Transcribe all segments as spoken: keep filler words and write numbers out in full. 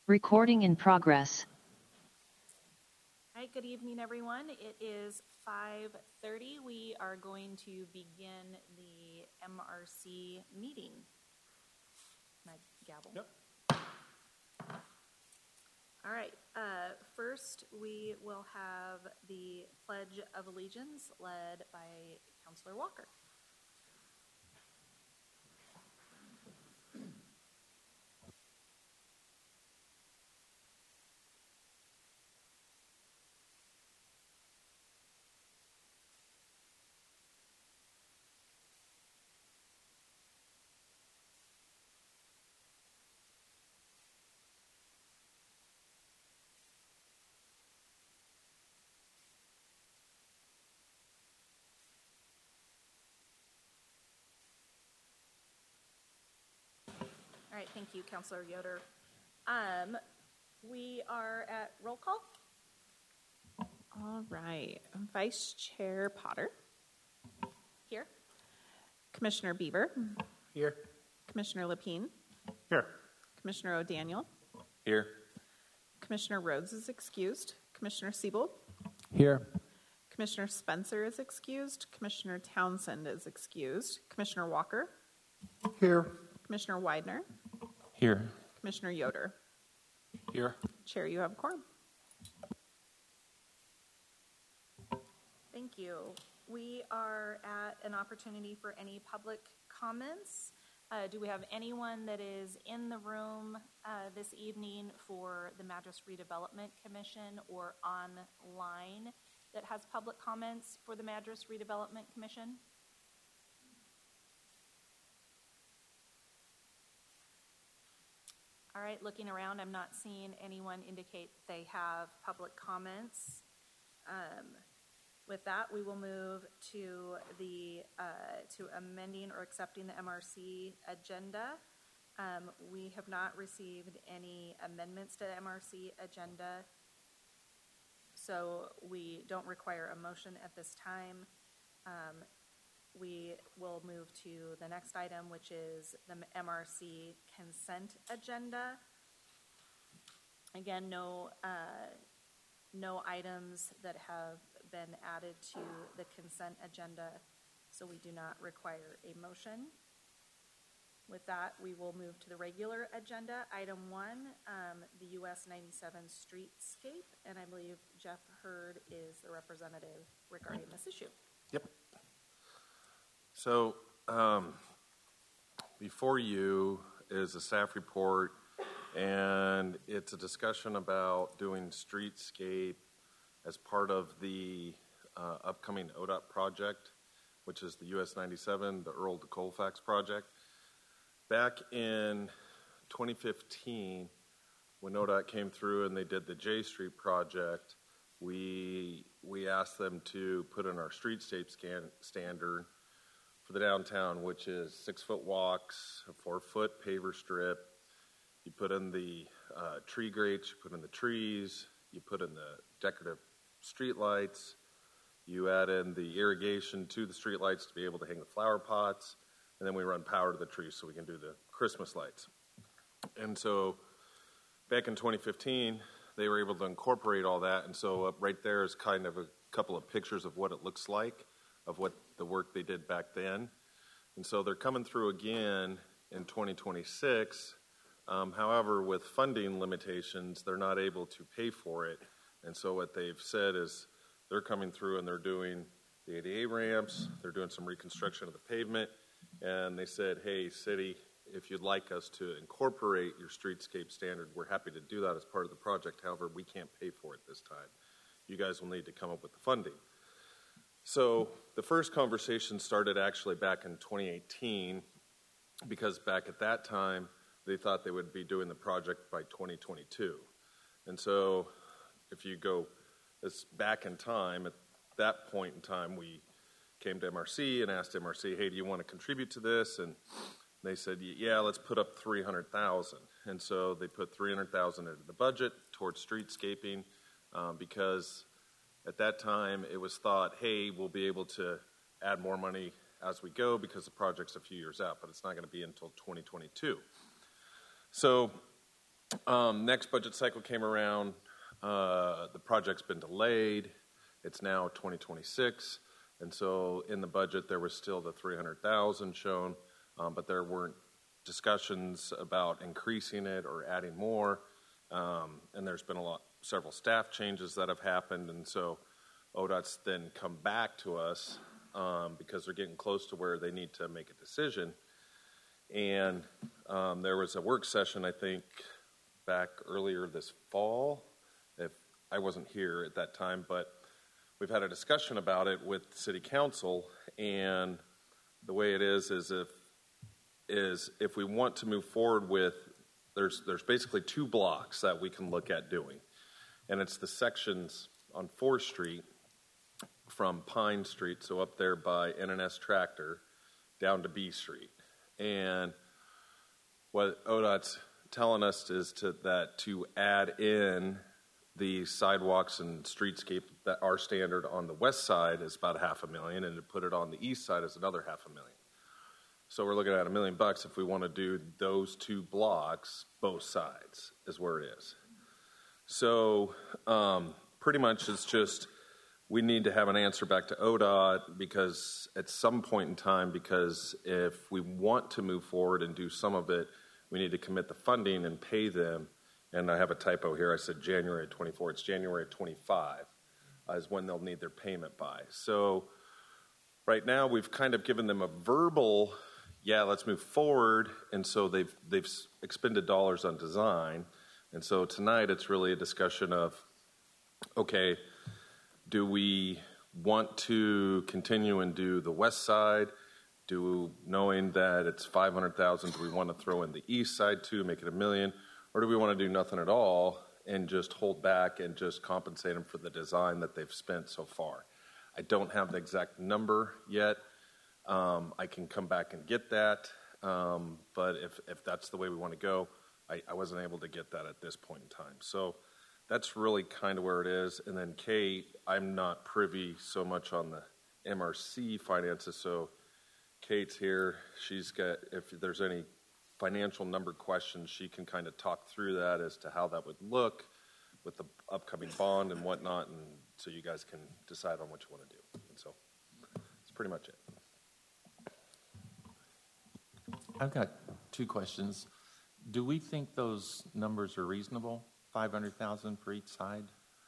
Recording in progress. All right, good evening, everyone. It is five thirty. We are going to begin the M R C meeting. Can I gavel? Yep. All right. Uh, first, we will have the Pledge of Allegiance led by Councilor Walker. All right, thank you, Councilor Yoder. Um, we are at roll call. All right. Vice Chair Potter. Here. Commissioner Beaver. Here. Commissioner Lapine. Here. Commissioner O'Daniel. Here. Commissioner Rhodes is excused. Commissioner Siebold. Here. Commissioner Spencer is excused. Commissioner Townsend is excused. Commissioner Walker. Here. Commissioner Widener. Here. Commissioner Yoder. Here. Chair, you have a quorum. Thank you. We are at an opportunity for any public comments. Uh, do we have anyone that is in the room uh, this evening for the Madras Redevelopment Commission or online that has public comments for the Madras Redevelopment Commission? All right, looking around, I'm not seeing anyone indicate they have public comments. Um, with that, we will move to the uh, to amending or accepting the M R C agenda. Um, we have not received any amendments to the M R C agenda, so we don't require a motion at this time. Um, we will move to the next item, which is the M R C consent agenda. Again, no uh, no items that have been added to the consent agenda, so we do not require a motion. With that, we will move to the regular agenda. Item one, um, the U S ninety-seven streetscape, and I believe Jeff Hurd is the representative regarding this issue. Yep. So um, before you is a staff report, and it's a discussion about doing streetscape as part of the uh, upcoming O D O T project, which is the U S ninety-seven, the Earl to Colfax project. Back in twenty fifteen, when O D O T came through and they did the J Street project, we we asked them to put in our streetscape scan, standard for the downtown, which is six-foot walks, a four-foot paver strip. You put in the uh, tree grates, you put in the trees, you put in the decorative street lights, you add in the irrigation to the street lights to be able to hang the flower pots, and then we run power to the trees so we can do the Christmas lights. And so back in twenty fifteen, they were able to incorporate all that, and so up right there is kind of a couple of pictures of what it looks like, of what the work they did back then. And so they're coming through again in twenty twenty-six. Um, however, with funding limitations, they're not able to pay for it. And so what they've said is they're coming through and they're doing the A D A ramps, they're doing some reconstruction of the pavement, and they said, hey, city, if you'd like us to incorporate your streetscape standard, we're happy to do that as part of the project. However, we can't pay for it this time. You guys will need to come up with the funding. So the first conversation started actually back in twenty eighteen, because back at that time, they thought they would be doing the project by twenty twenty-two. And so if you go as back in time, at that point in time, we came to M R C and asked M R C, hey, do you want to contribute to this? And they said, yeah, let's put up three hundred thousand dollars. And so they put three hundred thousand dollars into the budget towards streetscaping um, because at that time it was thought, hey, we'll be able to add more money as we go because the project's a few years out, but it's not going to be until twenty twenty-two. So Um, next budget cycle came around. Uh, the project's been delayed. It's now twenty twenty-six. And so in the budget, there was still the three hundred thousand shown, um, but there weren't discussions about increasing it or adding more. Um, and there's been a lot, several staff changes that have happened. And so O D O T's then come back to us um, because they're getting close to where they need to make a decision. And um, there was a work session, I think, back earlier this fall. If I wasn't here at that time, but we've had a discussion about it with City Council, and the way it is is if is if we want to move forward with, there's there's basically two blocks that we can look at doing, and it's the sections on fourth Street from Pine Street, so up there by N and S Tractor, down to B Street. And what O D O T's telling us is to, that to add in the sidewalks and streetscape that are standard on the west side is about half a million, and to put it on the east side is another half a million. So we're looking at a million bucks if we want to do those two blocks, both sides is where it is. So um, pretty much it's just we need to have an answer back to O D O T because at some point in time, because if we want to move forward and do some of it, we need to commit the funding and pay them. And I have a typo here. I said January twenty-four. It's January twenty-five uh, is when they'll need their payment by. So right now we've kind of given them a verbal, yeah, let's move forward. And so they've they've expended dollars on design. And so tonight it's really a discussion of, okay, do we want to continue and do the west side? Do, knowing that it's five hundred thousand, do we want to throw in the east side too, make it a million? Or do we want to do nothing at all and just hold back and just compensate them for the design that they've spent so far? I don't have the exact number yet. Um, I can come back and get that. Um, but if, if that's the way we want to go, I, I wasn't able to get that at this point in time. So that's really kind of where it is. And then Kate, I'm not privy so much on the M R C finances. So Kate's here. She's got, if there's any financial number questions, she can kind of talk through that as to how that would look with the upcoming bond and whatnot, and so you guys can decide on what you want to do. And so that's pretty much it. I've got two questions. Do we think those numbers are reasonable? five hundred thousand for each side?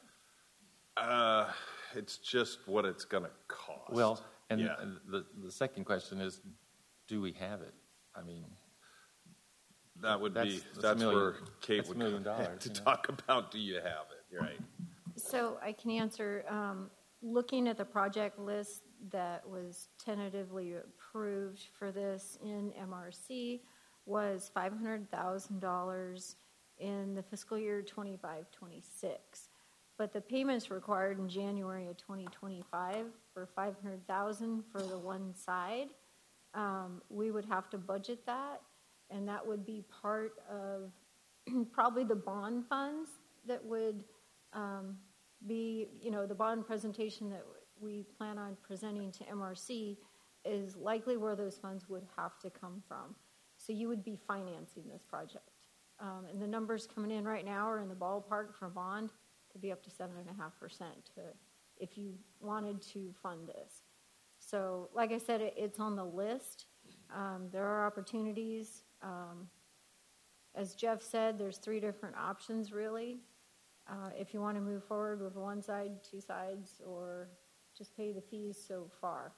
Uh, it's just what it's going to cost. Well, and yeah. the the second question is, do we have it? I mean, that would that's, be that's, that's million, where Kate that's would million dollars, have to you know? talk about. Do you have it? You're right. So I can answer. Um, looking at the project list that was tentatively approved for this in M R C was five hundred thousand dollars in the fiscal year twenty-five twenty-six. But the payments required in January of twenty twenty-five for five hundred thousand dollars for the one side. Um, we would have to budget that, and that would be part of probably the bond funds that would um, be, you know, the bond presentation that we plan on presenting to M R C is likely where those funds would have to come from. So you would be financing this project. Um, and the numbers coming in right now are in the ballpark for bond, could be up to seven and a half percent if you wanted to fund this. So like I said, it, it's on the list. Um, there are opportunities. Um, as Jeff said, there's three different options really. Uh, if you want to move forward with one side, two sides, or just pay the fees so far.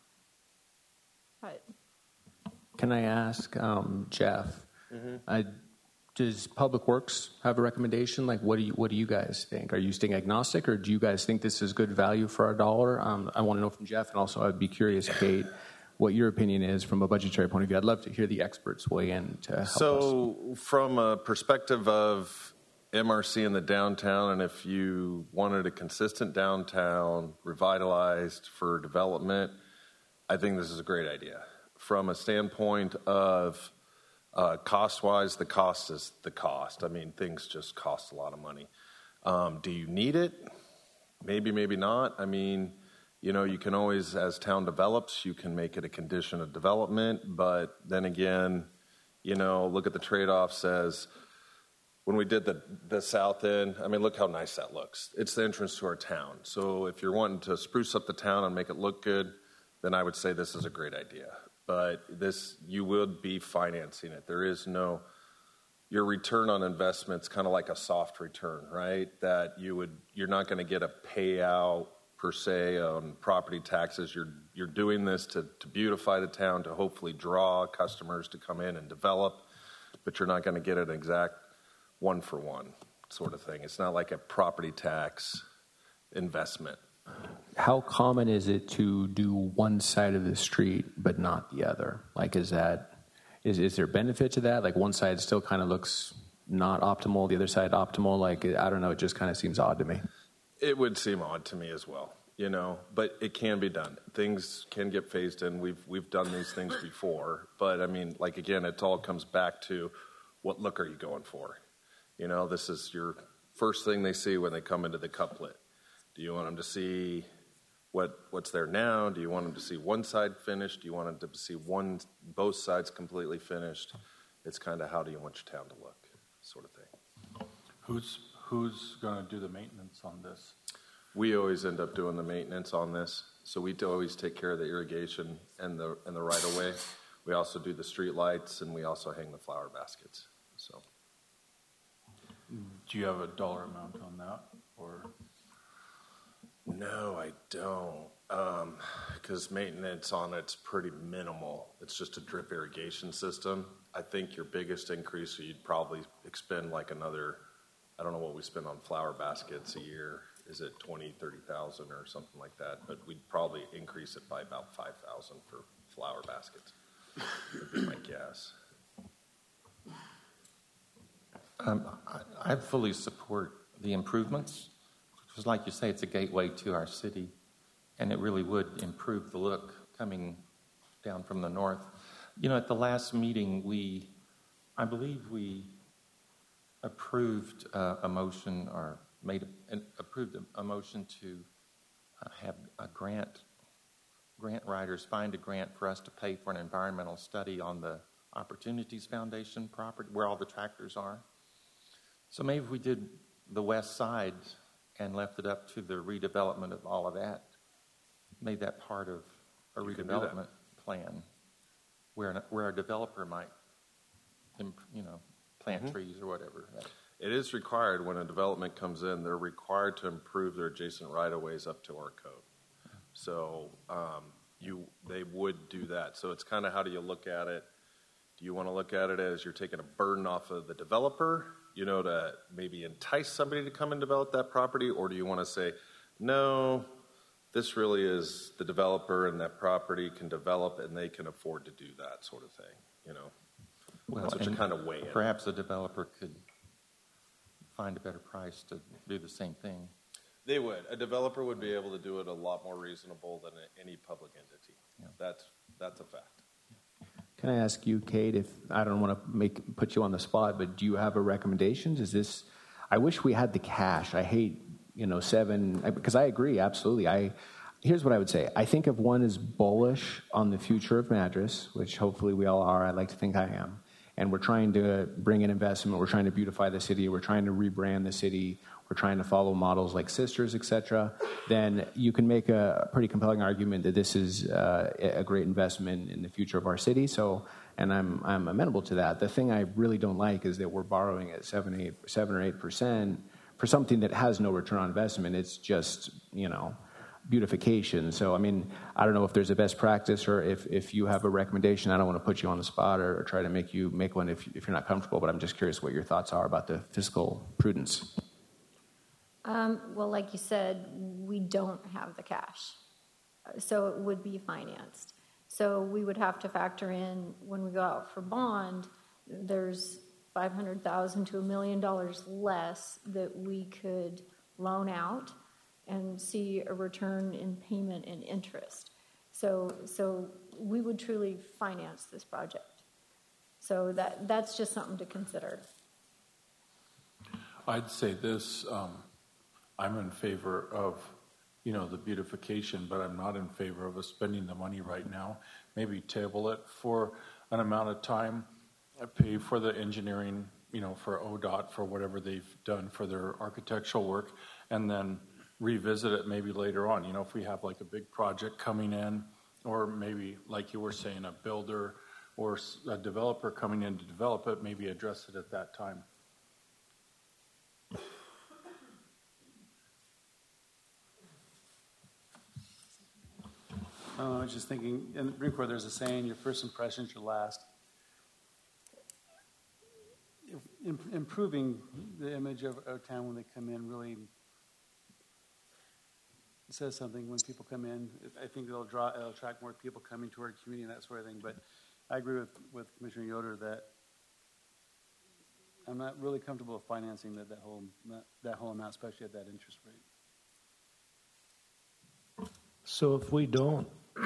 But can I ask um, Jeff? Mm-hmm. I, does Public Works have a recommendation? Like, what do you what do you guys think? Are you staying agnostic, or do you guys think this is good value for our dollar? Um, I want to know from Jeff, and also I'd be curious, Kate, what your opinion is from a budgetary point of view. I'd love to hear the experts weigh in to help so us. From a perspective of M R C in the downtown, and if you wanted a consistent downtown revitalized for development, I think this is a great idea. From a standpoint of uh, cost-wise, the cost is the cost. I mean, things just cost a lot of money. Um, do you need it? Maybe, maybe not. I mean, you know, you can always, as town develops, you can make it a condition of development. But then again, you know, look at the trade-offs as, when we did the, the south end, I mean, look how nice that looks. It's the entrance to our town. So if you're wanting to spruce up the town and make it look good, then I would say this is a great idea. But this, you would be financing it. There is no, your return on investment's kind of like a soft return, right? That you would, you're not going to get a payout per se on property taxes. You're you're doing this to, to beautify the town, to hopefully draw customers to come in and develop, but you're not going to get an exact one for one sort of thing. It's not like a property tax investment. How common is it to do one side of the street but not the other? Like, is that is is there benefit to that? Like, one side still kind of looks not optimal, the other side optimal. Like, I don't know. It just kind of seems odd to me. It would seem odd to me as well, you know, but it can be done. Things can get phased in. We've we've done these things before, but I mean, like, again, it all comes back to what look are you going for? You know, this is your first thing they see when they come into the couplet. Do you want them to see what what's there now? Do you want them to see one side finished? Do you want them to see one both sides completely finished? It's kind of how do you want your town to look, sort of thing. Who's Who's going to do the maintenance on this? We always end up doing the maintenance on this, so we always take care of the irrigation and the and the right of way. We also do the street lights, and we also hang the flower baskets. So, do you have a dollar amount on that, or? No, I don't, because um, maintenance on it's pretty minimal. It's just a drip irrigation system. I think your biggest increase, you'd probably expend like another. I don't know what we spend on flower baskets a year. Is it twenty, thirty thousand or something like that? But we'd probably increase it by about five thousand for flower baskets, would be my guess. Um, I, I fully support the improvements, because like you say, it's a gateway to our city, and it really would improve the look coming down from the north. You know, at the last meeting, we, I believe we approved uh, a motion or made a, an, approved a, a motion to uh, have a grant, grant writers find a grant for us to pay for an environmental study on the Opportunities Foundation property where all the tractors are. So maybe if we did the west side and left it up to the redevelopment of all of that, made that part of a redevelopment plan where where a developer might, you know, plant mm-hmm. trees or whatever. It is required when a development comes in, they're required to improve their adjacent right-of-ways up to our code. So um, you they would do that. So it's kind of how do you look at it? Do you want to look at it as you're taking a burden off of the developer, you know, to maybe entice somebody to come and develop that property? Or do you want to say, no, this really is the developer and that property can develop and they can afford to do that sort of thing, you know? Well, that's what you kind of weigh in. Perhaps a developer could find a better price to do the same thing. They would. A developer would be able to do it a lot more reasonable than any public entity. Yeah. That's that's a fact. Can I ask you, Kate, if I don't want to make put you on the spot, but do you have a recommendation? Is this? I wish we had the cash. I hate, you know, seven because I agree absolutely. I here's what I would say. I think if one is bullish on the future of Madras, which hopefully we all are, I'd like to think I am, and we're trying to bring in investment, we're trying to beautify the city, we're trying to rebrand the city, we're trying to follow models like Sisters, et cetera, then you can make a pretty compelling argument that this is uh, a great investment in the future of our city. So, and I'm I'm amenable to that. The thing I really don't like is that we're borrowing at seven, eight, seven or eight percent for something that has no return on investment. It's just, you know, beautification. So, I mean, I don't know if there's a best practice or if, if you have a recommendation. I don't want to put you on the spot or, or try to make you make one if, if you're not comfortable, but I'm just curious what your thoughts are about the fiscal prudence. Um, well, like you said, we don't have the cash, so it would be financed. So we would have to factor in when we go out for bond, there's five hundred thousand dollars to a million dollars less that we could loan out and see a return in payment and interest. So, so we would truly finance this project. So that that's just something to consider. I'd say this. Um, I'm in favor of, you know, the beautification, but I'm not in favor of us spending the money right now. Maybe table it for an amount of time, pay for the engineering you know, for O D O T for whatever they've done for their architectural work, and then revisit it maybe later on. You know, if we have like a big project coming in, or maybe like you were saying, a builder or a developer coming in to develop it, maybe address it at that time. Uh, I was just thinking, in the Marine Corps, there's a saying, your first impression is your last. If, im- improving the image of our town when they come in really says something when people come in. I think it'll draw, it'll attract more people coming to our community and that sort of thing. But I agree with, with Commissioner Yoder that I'm not really comfortable with financing that, that whole that, that whole amount, especially at that interest rate. So if we don't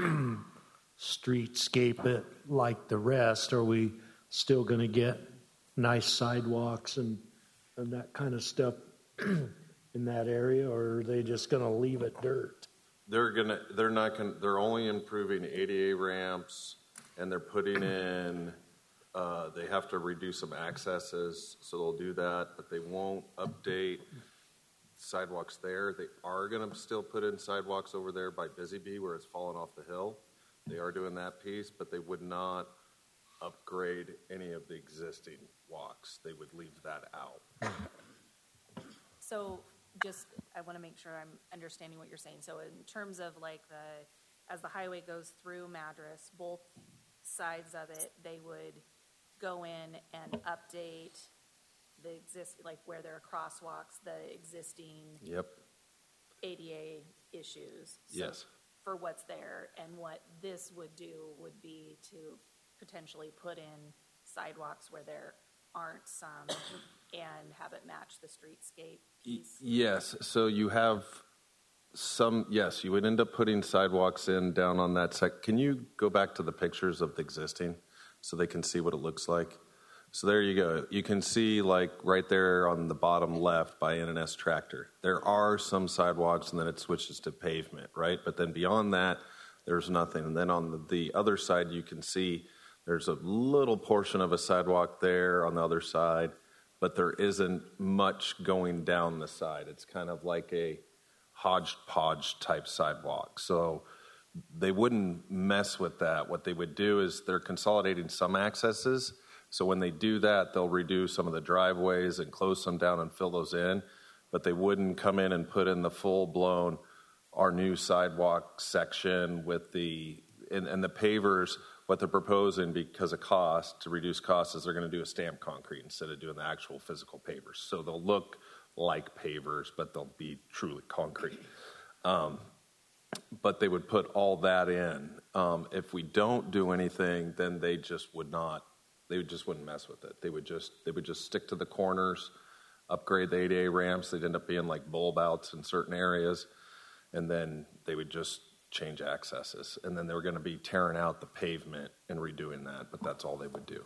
streetscape it like the rest, are we still going to get nice sidewalks and, and that kind of stuff in that area, or are they just going to leave it dirt? They're gonna. They're not gonna. They're only improving A D A ramps, and they're putting in. Uh, they have to redo some accesses, so they'll do that, but they won't update sidewalks there. They are going to still put in sidewalks over there by Busy Bee where it's fallen off the hill. They are doing that piece, but they would not upgrade any of the existing walks. They would leave that out. So just, I want to make sure I'm understanding what you're saying. So in terms of like the, as the highway goes through Madras, both sides of it, they would go in and update the exist, like where there are crosswalks, the existing Yep. A D A issues. So Yes. For what's there, and what this would do would be to potentially put in sidewalks where there aren't some and have it match the streetscape piece. Yes. So you have some, yes, you would end up putting sidewalks in down on that sec. Can you go back to the pictures of the existing so they can see what it looks like? So there you go. You can see like right there on the bottom left by N and S Tractor. There are some sidewalks and then it switches to pavement, right? But then beyond that, there's nothing. And then on the, the other side, you can see there's a little portion of a sidewalk there on the other side, but there isn't much going down the side. It's kind of like a hodgepodge type sidewalk. So they wouldn't mess with that. What they would do is they're consolidating some accesses. So when they do that, they'll redo some of the driveways and close some down and fill those in. But they wouldn't come in and put in the full-blown, our new sidewalk section with the, and, and the pavers, what they're proposing because of cost, to reduce costs, is they're going to do a stamped concrete instead of doing the actual physical pavers. So they'll look like pavers, but they'll be truly concrete. Um, but they would put all that in. Um, if we don't do anything, then they just would not, they just wouldn't mess with it. They would just, they would just stick to the corners, upgrade the A D A ramps. They'd end up being like bulb outs in certain areas, and then they would just change accesses. And then they were going to be tearing out the pavement and redoing that, but that's all they would do.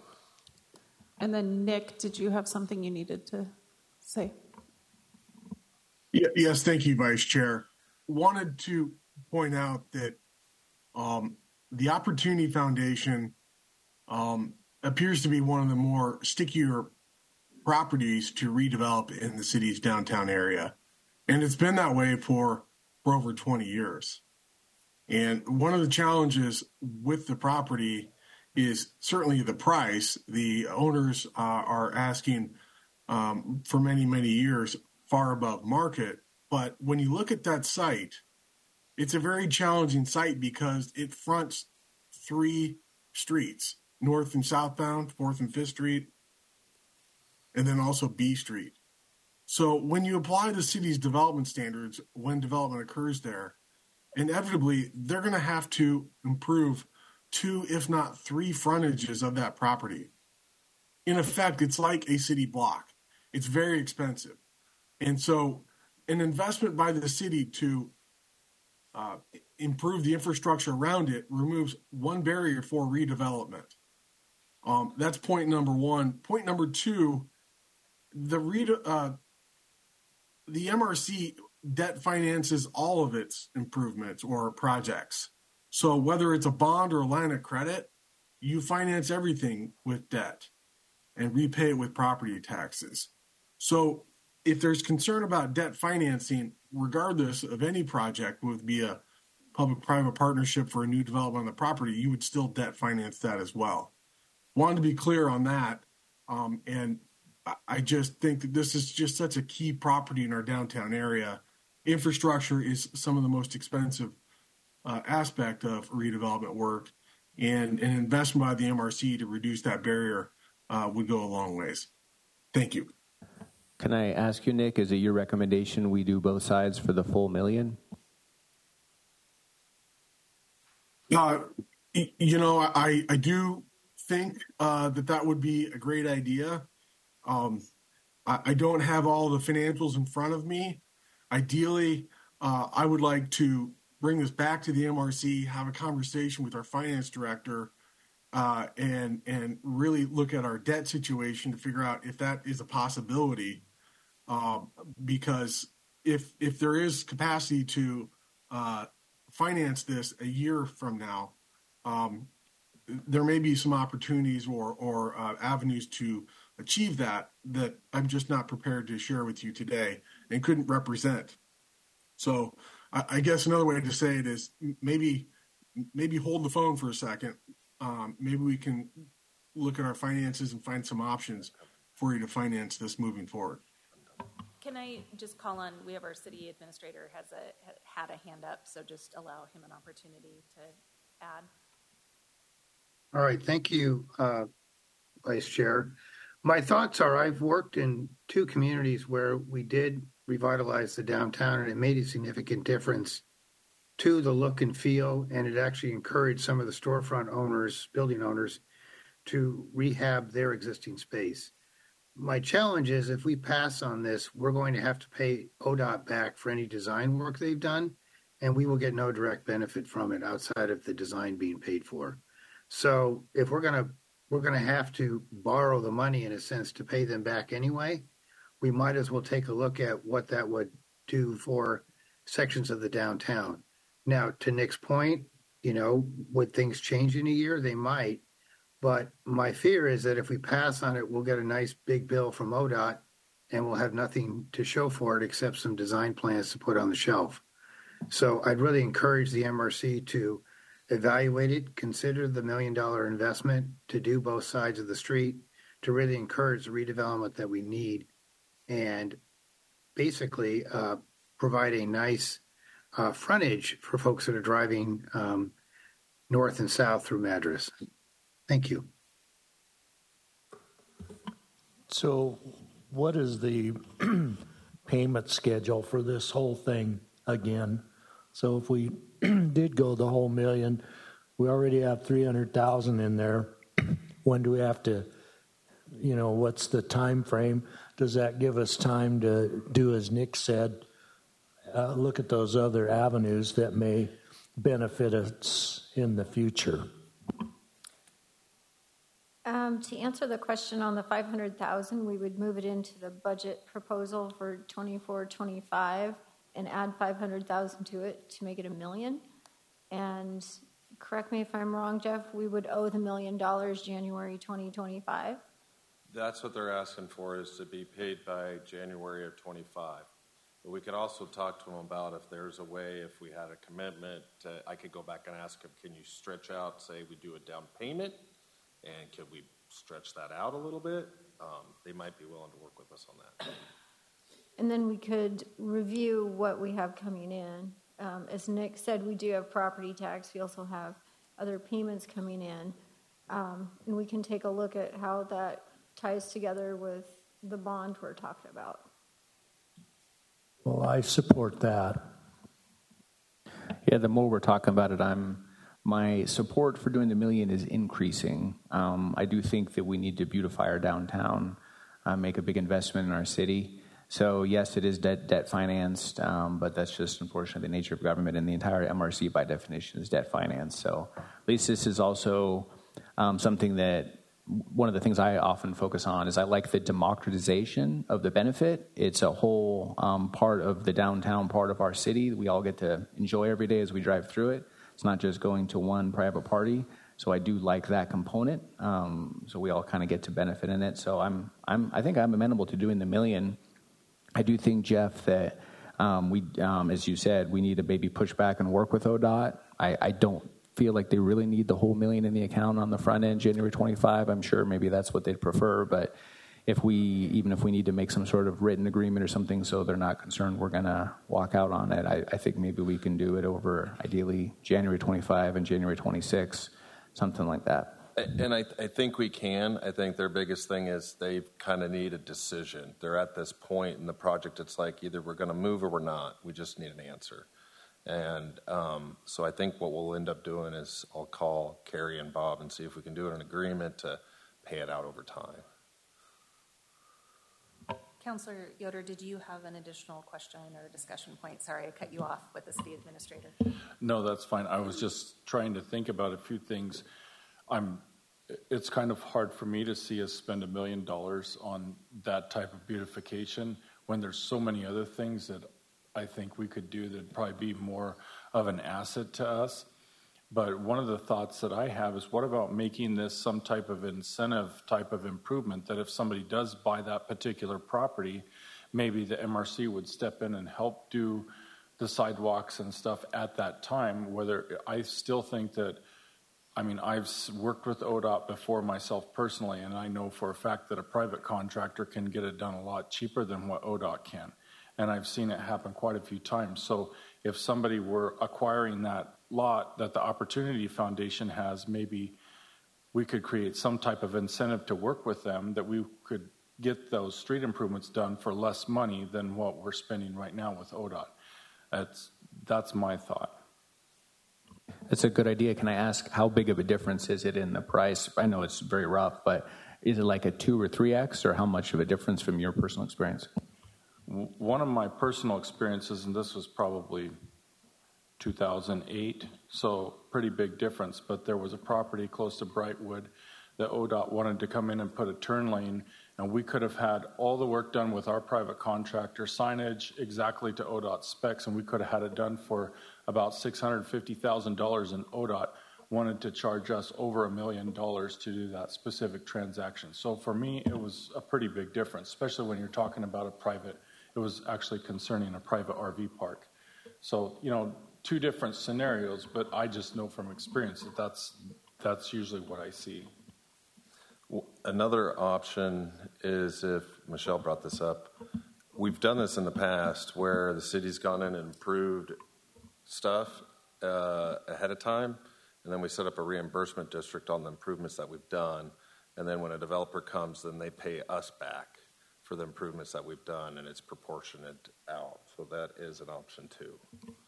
And then, Nick, did you have something you needed to say? Yeah, yes, thank you, Vice Chair. Wanted to point out that um, the Opportunity Foundation um, appears to be one of the more stickier properties to redevelop in the city's downtown area. And it's been that way for, for over twenty years. And one of the challenges with the property is certainly the price. The owners uh, are asking um, for many, many years far above market. But when you look at that site, it's a very challenging site because it fronts three streets, north and southbound, fourth and fifth Street, and then also B Street. So when you apply the city's development standards, when development occurs there, inevitably they're going to have to improve two, if not three frontages of that property. In effect, it's like a city block. It's very expensive. And so an investment by the city to uh, improve the infrastructure around it removes one barrier for redevelopment. Um, that's point number one. Point number two, the re- uh, the M R C debt finances all of its improvements or projects. So whether it's a bond or a line of credit, you finance everything with debt. and repay it with property taxes. So if there's concern about debt financing, regardless of any project, would be a public-private partnership for a new development on the property, you would still debt finance that as well. Wanted to be clear on that, um, and I just think that this is just such a key property in our downtown area. Infrastructure is some of the most expensive uh, aspect of redevelopment work, and an investment by the M R C to reduce that barrier uh, would go a long ways. Thank you. Can I ask you, Nick, is it your recommendation we do both sides for the full million? Uh, you know, I, I do think uh, that that would be a great idea. Um, I, I don't have all the financials in front of me. Ideally, uh, I would like to bring this back to the M R C, have a conversation with our finance director, uh, and and really look at our debt situation to figure out if that is a possibility. Uh, because if if there is capacity to uh, finance this a year from now, um, there may be some opportunities or or uh, avenues to achieve that that I'm just not prepared to share with you today and couldn't represent. So I, I guess another way to say it is maybe maybe hold the phone for a second. Um, maybe we can look at our finances and find some options for you to finance this moving forward. Can I just call on, we have our city administrator has a had a hand up, so just allow him an opportunity to add. All right, thank you, uh, Vice Chair. My thoughts are I've worked in two communities where we did revitalize the downtown, and it made a significant difference to the look and feel, and it actually encouraged some of the storefront owners, building owners, to rehab their existing space. My challenge is if we pass on this, we're going to have to pay O D O T back for any design work they've done, and we will get no direct benefit from it outside of the design being paid for. So if we're going to we're going to have to borrow the money in a sense to pay them back anyway, we might as well take a look at what that would do for sections of the downtown. Now, to Nick's point, you know, would things change in a year? They might. But my fear is that if we pass on it, we'll get a nice big bill from O D O T and we'll have nothing to show for it except some design plans to put on the shelf. So I'd really encourage the M R C to evaluate it, consider the million dollar investment to do both sides of the street, to really encourage the redevelopment that we need, and basically uh, provide a nice uh, frontage for folks that are driving um, north and south through Madras. Thank you. So what is the payment schedule for this whole thing again? So if we did go the whole million, we already have three hundred thousand in there. When do we have to, you know, what's the time frame? Does that give us time to do, as Nick said, uh, look at those other avenues that may benefit us in the future? Um, to answer the question on the five hundred thousand, we would move it into the budget proposal for twenty-four twenty-five and add five hundred thousand to it to make it a million. And correct me if I'm wrong, Jeff, we would owe the million dollars January twenty twenty-five. That's what they're asking for, is to be paid by January of twenty-five. But we could also talk to them about if there's a way, if we had a commitment, to, I could go back and ask them, can you stretch out, say we do a down payment? And could we stretch that out a little bit? Um, they might be willing to work with us on that. And then we could review what we have coming in. Um, as Nick said, we do have property tax. We also have other payments coming in. Um, and we can take a look at how that ties together with the bond we're talking about. Well, I support that. Yeah, the more we're talking about it, I'm my support for doing the million is increasing. Um, I do think that we need to beautify our downtown, uh, make a big investment in our city. So yes, it is debt debt financed, um, but that's just unfortunately the nature of government, and the entire M R C by definition is debt financed. So at least this is also um, something that one of the things I often focus on is I like the democratization of the benefit. It's a whole um, part of the downtown part of our city that we all get to enjoy every day as we drive through it. It's not just going to one private party. So I do like that component. Um, so we all kind of get to benefit in it. So I'm, I'm, I think I'm amenable to doing the million. I do think, Jeff, that um, we, um, as you said, we need to maybe push back and work with O D O T. I, I don't feel like they really need the whole million in the account on the front end, January twenty-five. I'm sure maybe that's what they'd prefer, but if we, even if we need to make some sort of written agreement or something so they're not concerned we're going to walk out on it, I, I think maybe we can do it over ideally January twenty-five and January twenty-six, something like that. And I, I think we can. I think their biggest thing is they kind of need a decision. They're at this point in the project, it's like either we're going to move or we're not. We just need an answer. And um, so I think what we'll end up doing is I'll call Carrie and Bob and see if we can do an agreement to pay it out over time. Councilor Yoder, did you have an additional question or discussion point? Sorry, I cut you off with the city administrator. No, that's fine. I was just trying to think about a few things. I'm. It's kind of hard for me to see us spend a million dollars on that type of beautification when there's so many other things that I think we could do that'd probably be more of an asset to us. But one of the thoughts that I have is, what about making this some type of incentive type of improvement that if somebody does buy that particular property, maybe the M R C would step in and help do the sidewalks and stuff at that time. Whether I still think that, I mean, I've worked with O D O T before myself personally, and I know for a fact that a private contractor can get it done a lot cheaper than what O D O T can. And I've seen it happen quite a few times. So if somebody were acquiring that lot that the Opportunity Foundation has, maybe we could create some type of incentive to work with them that we could get those street improvements done for less money than what we're spending right now with O D O T. That's, that's my thought. That's a good idea. Can I ask, how big of a difference is it in the price? I know it's very rough, but is it like a two or three X, or how much of a difference from your personal experience? One of my personal experiences, and this was probably two thousand eight, so pretty big difference, but there was a property close to Brightwood that O D O T wanted to come in and put a turn lane, and we could have had all the work done with our private contractor, signage exactly to O D O T specs, and we could have had it done for about six hundred fifty thousand dollars, and O D O T wanted to charge us over a million dollars to do that specific transaction. So for me, it was a pretty big difference, especially when you're talking about a private, it was actually concerning a private R V park. So, you know, two different scenarios, but I just know from experience that that's, that's usually what I see. Another option is, if Michelle brought this up, we've done this in the past where the city's gone in and improved stuff uh, ahead of time, and then we set up a reimbursement district on the improvements that we've done, and then when a developer comes, then they pay us back for the improvements that we've done, and it's proportionate out. So that is an option too.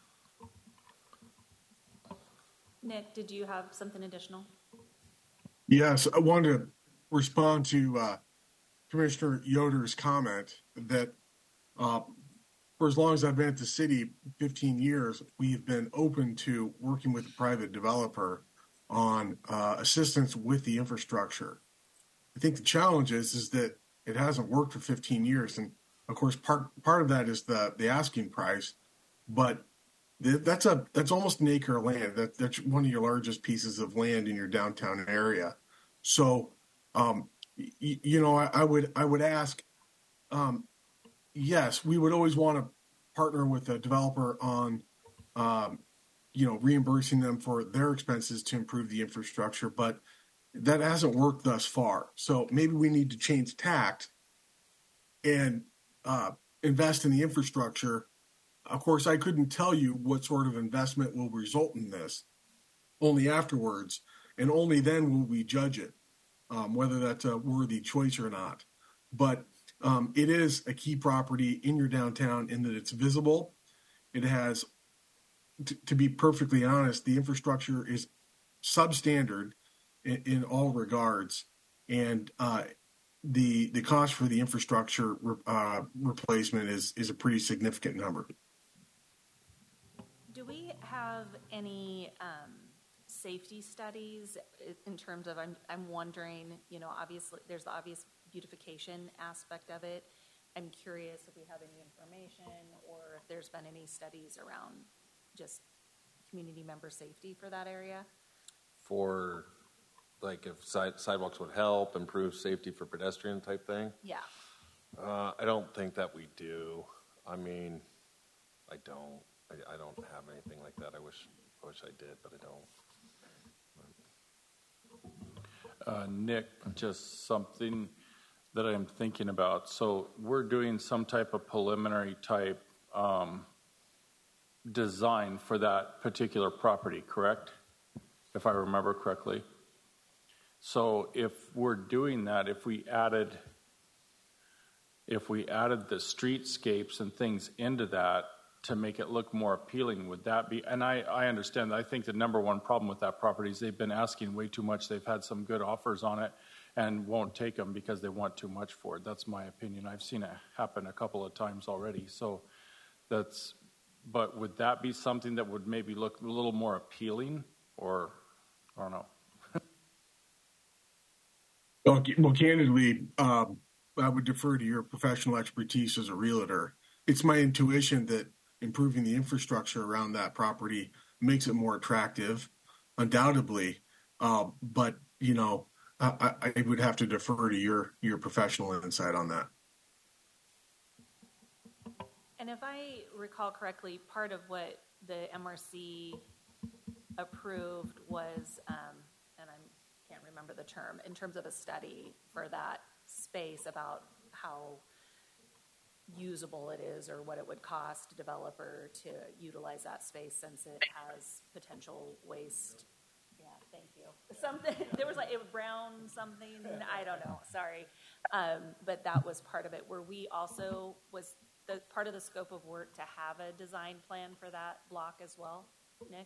Nick, did you have something additional? Yes, I wanted to respond to uh, Commissioner Yoder's comment that uh, for as long as I've been at the city, fifteen years, we've been open to working with a private developer on uh, assistance with the infrastructure. I think the challenge is, is that it hasn't worked for fifteen years. And of course, part, part of that is the, the asking price, but that's a that's almost an acre of land. That that's one of your largest pieces of land in your downtown area. So, um, y- you know, I, I would I would ask, um, yes, we would always want to partner with a developer on, um, you know, reimbursing them for their expenses to improve the infrastructure, but that hasn't worked thus far. So maybe we need to change tact and uh, invest in the infrastructure. Of course, I couldn't tell you what sort of investment will result in this, only afterwards, and only then will we judge it, um, whether that's a worthy choice or not. But um, it is a key property in your downtown in that it's visible. It has, t- to be perfectly honest, the infrastructure is substandard in, in all regards, and uh, the the cost for the infrastructure uh, replacement is is a pretty significant number. Do we have any um, safety studies in terms of, I'm, I'm wondering, you know, obviously there's the obvious beautification aspect of it. I'm curious if we have any information or if there's been any studies around just community member safety for that area. For like if side, sidewalks would help, improve safety for pedestrian type thing. Yeah. Uh, I don't think that we do. I mean, I don't. I, I don't have anything like that. I wish, I wish I did, but I don't. Uh, Nick, just something that I'm thinking about. So we're doing some type of preliminary type um, design for that particular property, correct? If I remember correctly. So if we're doing that, if we added, if we added the streetscapes and things into that to make it look more appealing, would that be, and I, I understand, I think the number one problem with that property is they've been asking way too much. They've had some good offers on it and won't take them because they want too much for it. That's my opinion. I've seen it happen a couple of times already. So that's, but would that be something that would maybe look a little more appealing, or I don't know? Well, well candidly, um, I would defer to your professional expertise as a realtor. It's my intuition that improving the infrastructure around that property makes it more attractive, undoubtedly. Uh, but, you know, I, I would have to defer to your, your professional insight on that. And if I recall correctly, part of what the M R C approved was, um, and I can't remember the term, in terms of a study for that space about how usable it is or what it would cost a developer to utilize that space since it has potential waste. Yeah, thank you. Something, there was like, it was brown something, I don't know, sorry. Um, but that was part of it. Where we also, was the part of the scope of work to have a design plan for that block as well, Nick?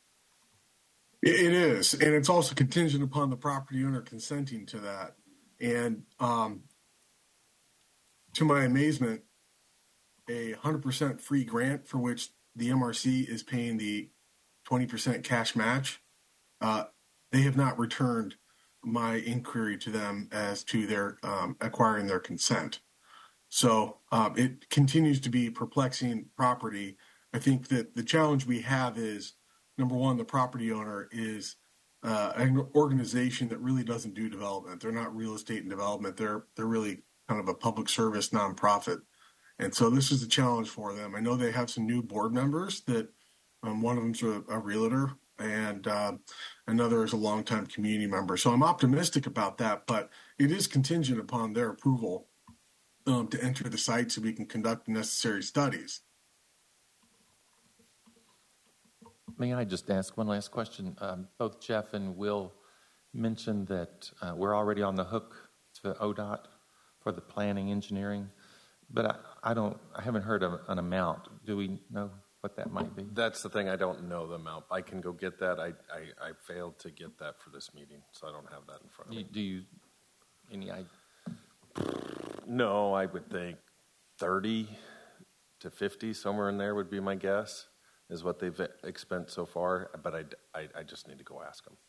It is, and it's also contingent upon the property owner consenting to that. And um, to my amazement, a one hundred percent free grant for which the M R C is paying the twenty percent cash match, uh, they have not returned my inquiry to them as to their um, acquiring their consent. So um, it continues to be perplexing property. I think that the challenge we have is, number one, the property owner is uh, an organization that really doesn't do development. They're not real estate and development. They're they're really kind of a public service nonprofit. And so this is a challenge for them. I know they have some new board members that um, one of them's a, a realtor and uh, another is a longtime community member. So I'm optimistic about that, but it is contingent upon their approval um, to enter the site so we can conduct the necessary studies. May I just ask one last question? Um, both Jeff and Will mentioned that uh, we're already on the hook to O D O T for the planning engineering, but I, I don't, I haven't heard of an amount. Do we know what that might be? That's the thing. I don't know the amount. I can go get that. I, I, I failed to get that for this meeting, so I don't have that in front of Do, me. do you, any idea? No, I would think thirty to fifty, somewhere in there would be my guess, is what they've expended so far, but I, I, I just need to go ask them.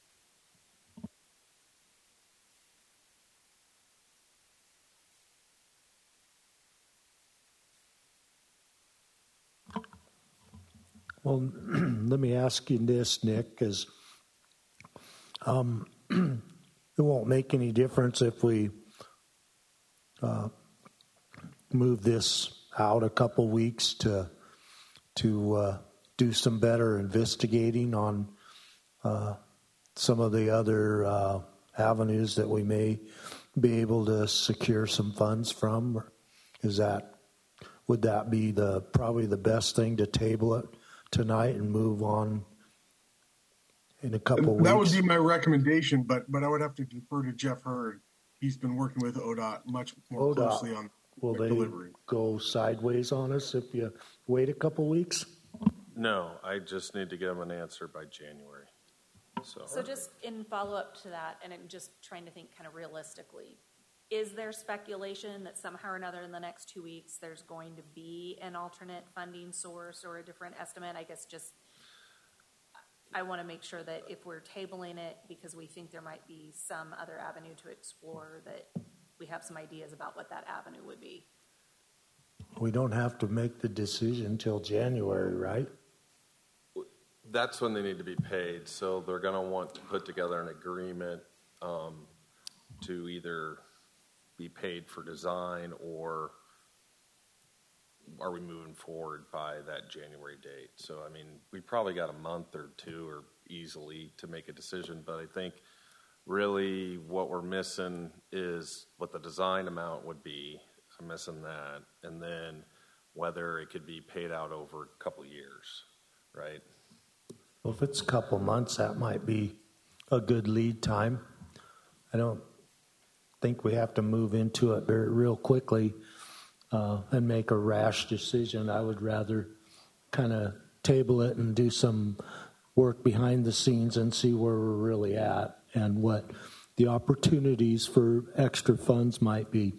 Well, let me ask you this, Nick, because um, it won't make any difference if we uh, move this out a couple weeks to to uh, do some better investigating on uh, some of the other uh, avenues that we may be able to secure some funds from. Is that, would that be the probably the best thing to table it tonight and move on in a couple That weeks? would be my recommendation, but but I would have to defer to Jeff Hurd. He's been working with O D O T much more O D O T, closely on will they delivery. go sideways on us if you wait a couple weeks? No, I just need to get them an answer by January. So, So just in follow-up to that, and I'm just trying to think kind of realistically, is there speculation that somehow or another in the next two weeks there's going to be an alternate funding source or a different estimate? I guess just I want to make sure that if we're tabling it because we think there might be some other avenue to explore, that we have some ideas about what that avenue would be. We don't have to make the decision until January, right? that's when they need to be paid. So they're going to want to put together an agreement um, to either be paid for design, or are we moving forward by that January date? So, I mean, we probably got a month or two or easily to make a decision, but I think really what we're missing is what the design amount would be. I'm missing that. And then whether it could be paid out over a couple of years, right? Well, if it's a couple months, that might be a good lead time. I don't think we have to move into it very real quickly uh, and make a rash decision. I would rather kind of table it and do some work behind the scenes and see where we're really at and what the opportunities for extra funds might be.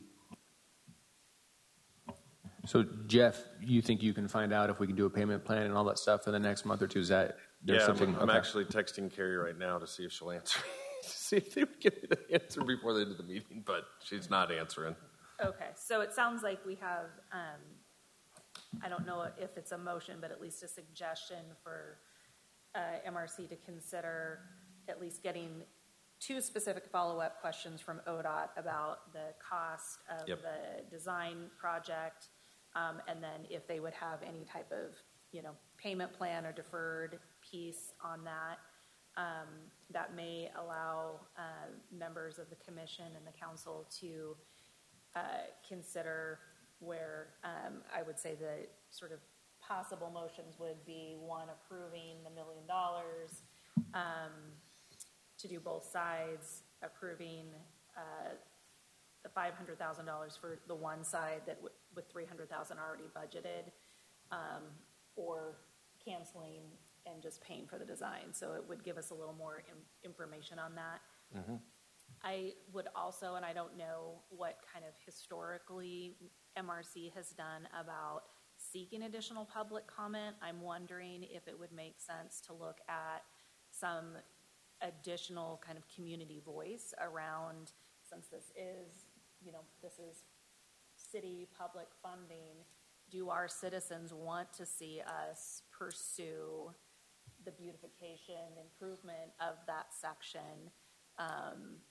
So, Jeff, you think you can find out if we can do a payment plan and all that stuff in the next month or two? Is that there's yeah, something? I'm okay. actually texting Carrie right now to see if she'll answer. to see if they would give me the answer before the end of the meeting, but she's not answering. Okay, so it sounds like we have, um, I don't know if it's a motion, but at least a suggestion for uh, M R C to consider at least getting two specific follow-up questions from O D O T about the cost of Yep. the design project, um, and then if they would have any type of, you know, payment plan or deferred piece on that. Um, that may allow uh, members of the commission and the council to uh, consider where um, I would say the sort of possible motions would be one approving the million dollars um, to do both sides, approving uh, the five hundred thousand dollars for the one side that w- with three hundred thousand dollars already budgeted, um, or canceling and just paying for the design. So it would give us a little more im- information on that. Mm-hmm. I would also, and I don't know what kind of historically M R C has done about seeking additional public comment. I'm wondering if it would make sense to look at some additional kind of community voice around, since this is, you know, this is city public funding. Do our citizens want to see us pursue the beautification, improvement of that section, um,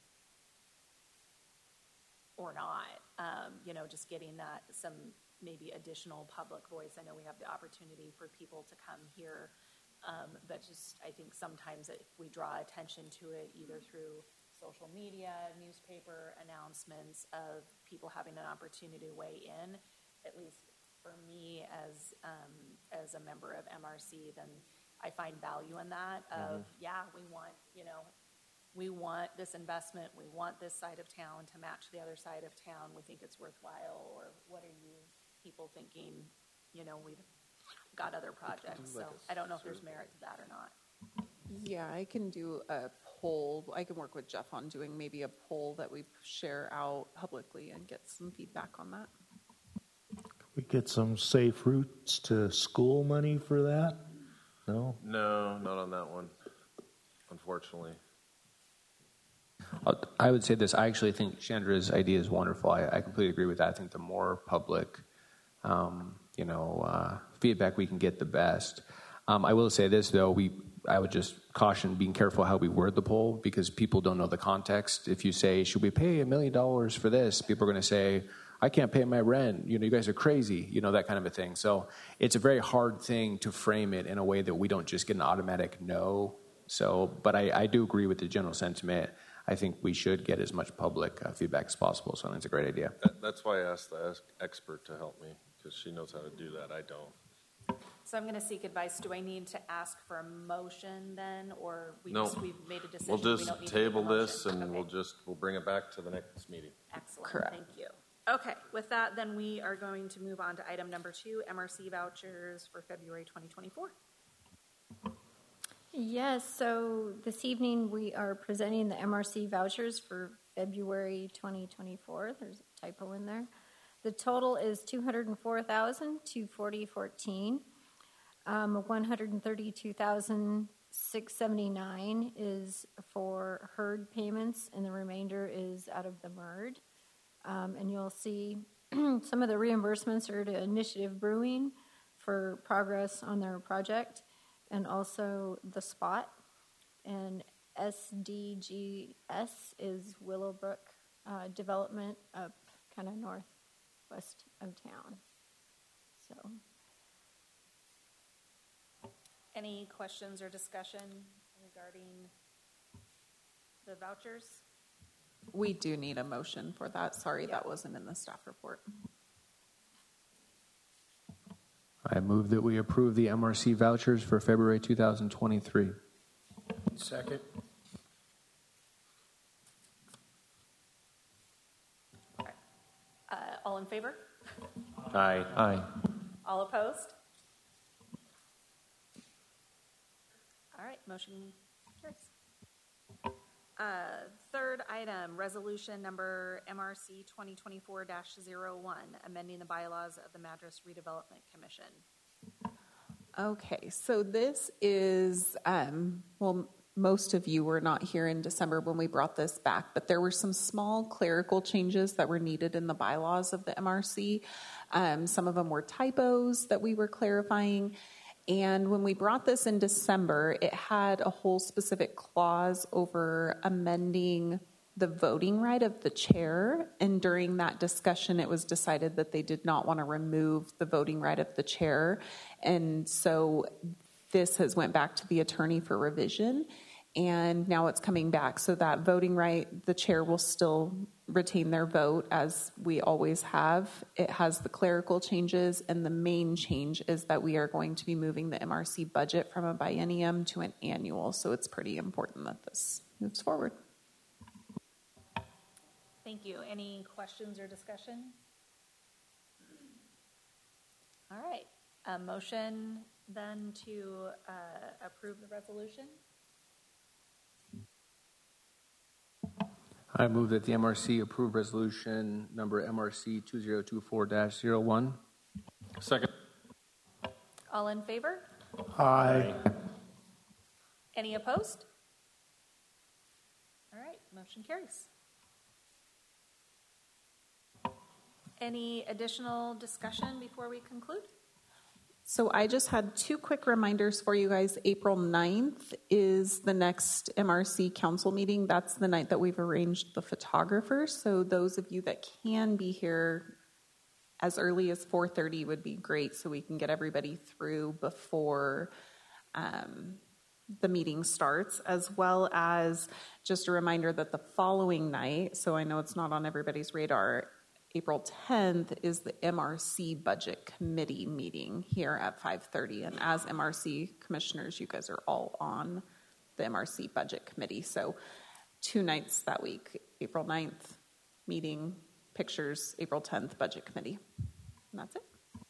or not? Um, you know, just getting that some maybe additional public voice. I know we have the opportunity for people to come here, um, but just I think sometimes it, we draw attention to it either through social media, newspaper announcements of people having an opportunity to weigh in. At least for me as um, as a member of M R C, then I find value in that of, mm-hmm. yeah, we want, you know, we want this investment, we want this side of town to match the other side of town, we think it's worthwhile, or what are you people thinking, you know, we've got other projects, so I don't know if there's merit to that or not. Yeah, I can do a poll. I can work with Jeff on doing maybe a poll that we share out publicly and get some feedback on that. We get some safe routes to school money for that? No? No, not on that one, unfortunately. I would say this. I actually think Chandra's idea is wonderful. I, I completely agree with that. I think the more public, um, you know, uh, feedback we can get, the best. Um, I will say this, though. We, I would just caution being careful how we word the poll, because people don't know the context. If you say, should we pay a million dollars for this? People are going to say, I can't pay my rent. You know, you guys are crazy. You know, that kind of a thing. So it's a very hard thing to frame it in a way that we don't just get an automatic no. So, but I, I do agree with the general sentiment. I think we should get as much public uh, feedback as possible. So I think it's a great idea. That, that's why I asked the expert to help me, because she knows how to do that. I don't. So I'm going to seek advice. Do I need to ask for a motion then, or we No. just, we've made a decision? We'll we just don't need to table make a this, motion? and Okay. we'll just we'll bring it back to the next meeting. Excellent. Correct. Thank you. Okay, with that, then we are going to move on to item number two, M R C vouchers for February twenty twenty-four. Yes, so this evening we are presenting the M R C vouchers for February twenty twenty-four. There's a typo in there. The total is two hundred four thousand two hundred forty dollars and fourteen cents. Um, one hundred thirty-two thousand six hundred seventy-nine dollars is for herd payments, and the remainder is out of the M R D. Um, and you'll see some of the reimbursements are to Initiative Brewing for progress on their project, and also The Spot. And S D G S is Willowbrook uh, Development up kind of northwest of town. So, Any questions or discussion regarding the vouchers? We do need a motion for that. Sorry, Yeah. that wasn't in the staff report. I move that we approve the M R C vouchers for February two thousand twenty-three. Second. Uh, all in favor? Aye. Aye. All opposed? All right, motion carries. Uh, third item, resolution number M R C twenty twenty-four dash zero one, amending the bylaws of the Madras Redevelopment Commission. Okay, so this is, um, well, most of you were not here in December when we brought this back, but there were some small clerical changes that were needed in the bylaws of the M R C. Um, some of them were typos that we were clarifying. And when we brought this in December, it had a whole specific clause over amending the voting right of the chair. And during that discussion, it was decided that they did not want to remove the voting right of the chair. And so this has went back to the attorney for revision. And now it's coming back. So that voting right, the chair will still retain their vote as we always have. It has the clerical changes, and the main change is that we are going to be moving the M R C budget from a biennium to an annual. So it's pretty important that this moves forward. Thank you. Any questions or discussion? All right. A motion then to uh, approve the resolution? I move that the M R C approve resolution number M R C two thousand twenty-four dash zero one. Second. All in favor? Aye. Any opposed? All right, motion carries. Any additional discussion before we conclude? So I just had two quick reminders for you guys. April ninth is the next M R C council meeting. That's the night that we've arranged the photographers. So those of you that can be here as early as four thirty would be great, so we can get everybody through before um, the meeting starts, as well as just a reminder that the following night, so I know it's not on everybody's radar, April tenth is the M R C Budget Committee meeting here at five thirty. And as M R C commissioners, you guys are all on the M R C Budget Committee. So two nights that week, April ninth, meeting, pictures, April tenth, Budget Committee. And that's it.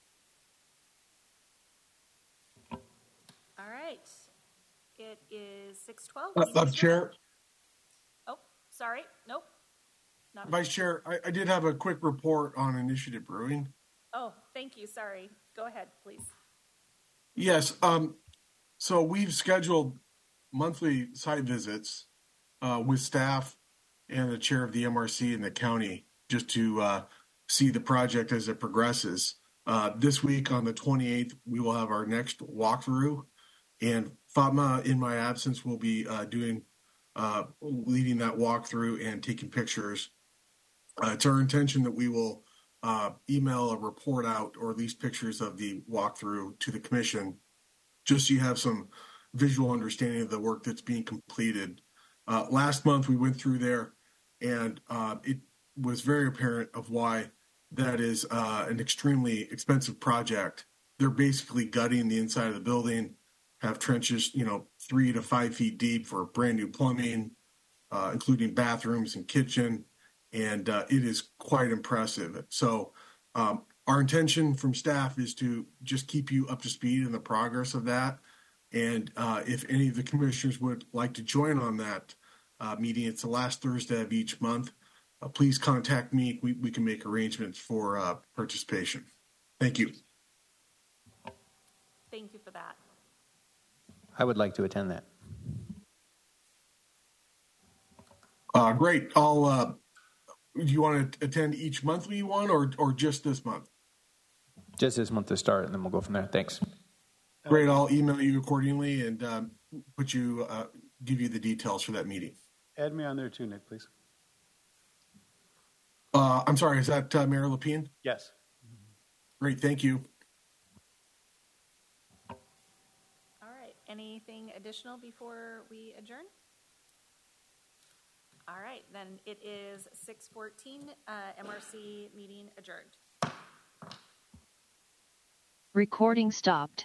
All right. It is six twelve. Uh, uh, Chair, Oh, sorry. Nope. Not Vice Chair, I, I did have a quick report on Initiative Brewing. Oh, thank you. Sorry. Go ahead, please. Yes, um, so we've scheduled monthly site visits uh, with staff and the chair of the M R C in the county just to uh, see the project as it progresses. Uh, this week on the twenty-eighth, we will have our next walkthrough, and Fatma, in my absence, will be uh, doing uh, leading that walkthrough and taking pictures. Uh, it's our intention that we will uh, email a report out, or at least pictures of the walkthrough, to the commission, just so you have some visual understanding of the work that's being completed. Uh, last month we went through there, and uh, it was very apparent of why that is uh, an extremely expensive project. They're basically gutting the inside of the building, have trenches, you know, three to five feet deep for brand new plumbing, uh, including bathrooms and kitchen. And uh, it is quite impressive. So um, our intention from staff is to just keep you up to speed in the progress of that. And uh, if any of the commissioners would like to join on that uh, meeting, it's the last Thursday of each month. Uh, please contact me. We, we can make arrangements for uh, participation. Thank you. Thank you for that. I would like to attend that. Uh, great. I'll. Uh, do you want to attend each monthly one, or or just this month? Just this month to start, and then we'll go from there. Thanks. Great. I'll email you accordingly and um, put you uh, give you the details for that meeting. Add me on there too, Nick, please. Uh, I'm sorry, is that uh, Mayor Lapine? Yes. Great, thank you. All right. Anything additional before we adjourn? All right, then it is six fourteen, uh, M R C meeting adjourned. Recording stopped.